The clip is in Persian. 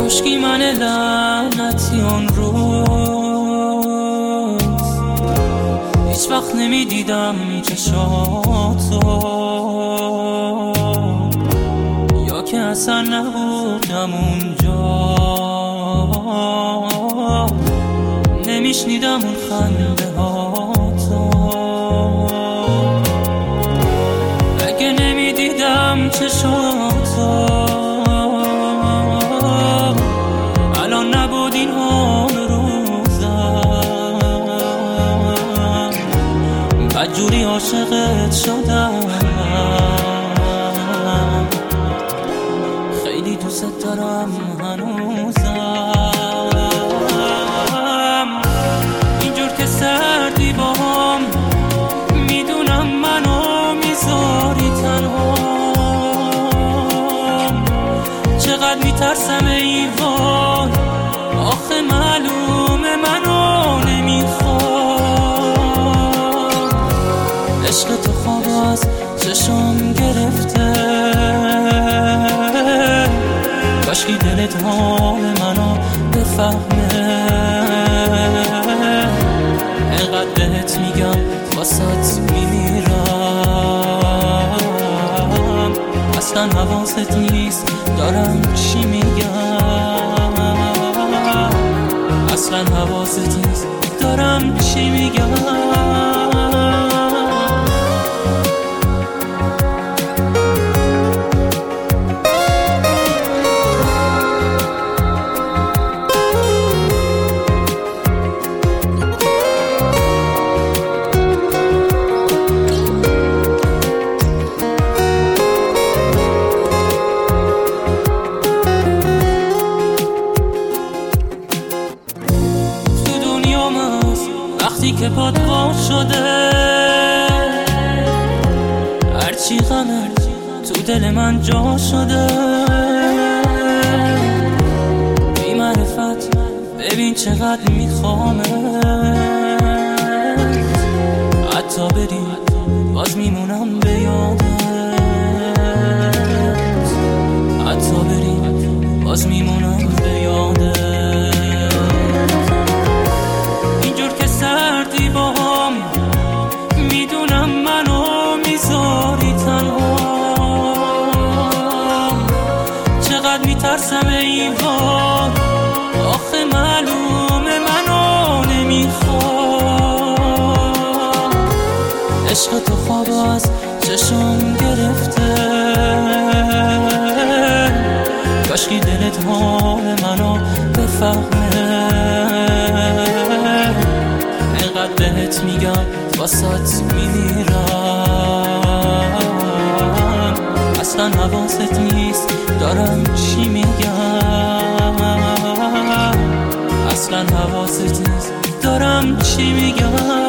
کاشکی من لعنتی اون روز هیچ وقت نمیدیدم چشاتو، یا که اصلا نبودم اونجا، نمیشنیدم اون خنده هاتو. اگه نمیدیدم چشاتو الان نبود این حال روزم، بدجوری عاشقت شدم، خیلی دوست دارم هنوزم. اینجور که سردی باهم میدونم منو میذاری تنها، چقدر میترسم ای وای، آخه معلومه منو نمیخواد. عشق تو خواب از چشم گرفته، کاشکی دلت حال منو بفهمه. اینقدر بهت میگم واسات میمیرم، اصلا حواست نیست دارم چی میگم، اصلا حواست نیست دارم چی میگم. وقتی که پات پا شده، هرچی غمه تو دل من جا شده، بی معرفت ببین چقدر میخوامت، حتی بری باز میمونم به یادت، حتی بری باز میمونم به یادت. سردی باهم میدونم منو میذاری تنها، چقدر میترسم ای وای، آخه معلومه منو نمیخواد. عشق تو خواب از چشم گرفته، کاشکی دلت حال منو بفهمه. بهت میگم واسات میمیرم، اصلا حواست نیست دارم چی میگم، اصلا حواست نیست دارم چی میگم.